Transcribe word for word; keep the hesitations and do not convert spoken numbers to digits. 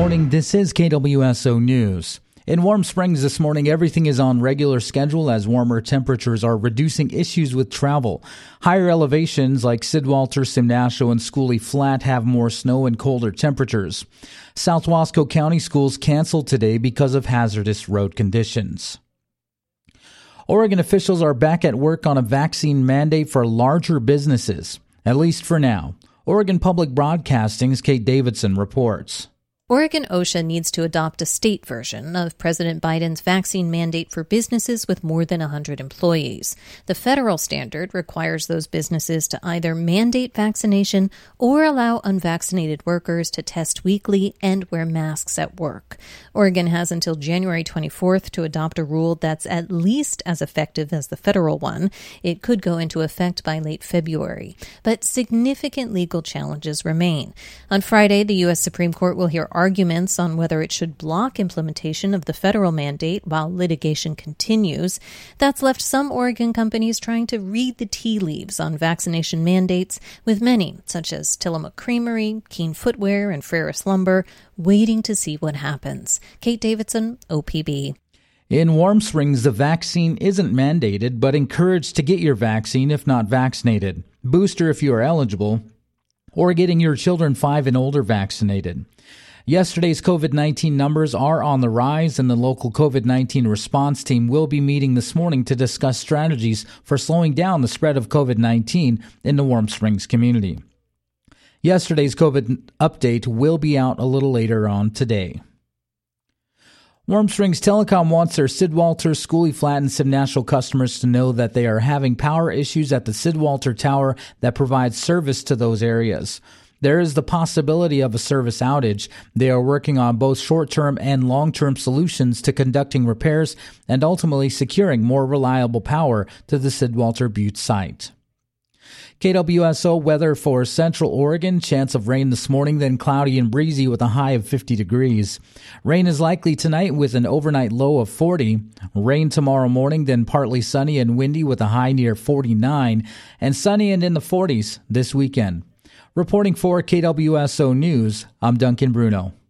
morning, this is K W S O News. In Warm Springs this morning, everything is on regular schedule as warmer temperatures are reducing issues with travel. Higher elevations like Sidwalter, Simnasho, and Schooley Flat have more snow and colder temperatures. South Wasco County schools canceled today because of hazardous road conditions. Oregon officials are back at work on a vaccine mandate for larger businesses, at least for now. Oregon Public Broadcasting's Kate Davidson reports. Oregon OSHA needs to adopt a state version of President Biden's vaccine mandate for businesses with more than one hundred employees. The federal standard requires those businesses to either mandate vaccination or allow unvaccinated workers to test weekly and wear masks at work. Oregon has until January twenty-fourth to adopt a rule that's at least as effective as the federal one. It could go into effect by late February. But significant legal challenges remain. On Friday, the U S Supreme Court will hear arguments on whether it should block implementation of the federal mandate while litigation continues. That's left some Oregon companies trying to read the tea leaves on vaccination mandates, with many, such as Tillamook Creamery, Keen Footwear, and Ferris Lumber, waiting to see what happens. Kate Davidson, O P B. In Warm Springs, the vaccine isn't mandated, but encouraged to get your vaccine if not vaccinated, booster if you are eligible, or getting your children five and older vaccinated. Yesterday's COVID nineteen numbers are on the rise, and the local COVID nineteen response team will be meeting this morning to discuss strategies for slowing down the spread of COVID nineteen in the Warm Springs community. Yesterday's COVID update will be out a little later on today. Warm Springs Telecom wants their Sidwalter, Schooley Flat, and Simnasho customers to know that they are having power issues at the Sidwalter Tower that provides service to those areas. There is the possibility of a service outage. They are working on both short-term and long-term solutions to conducting repairs and ultimately securing more reliable power to the Sidwalter Butte site. K W S O weather for Central Oregon. Chance of rain this morning, then cloudy and breezy with a high of fifty degrees. Rain is likely tonight with an overnight low of forty. Rain tomorrow morning, then partly sunny and windy with a high near forty-nine. And sunny and in the forties this weekend. Reporting for K W S O News, I'm Duncan Bruno.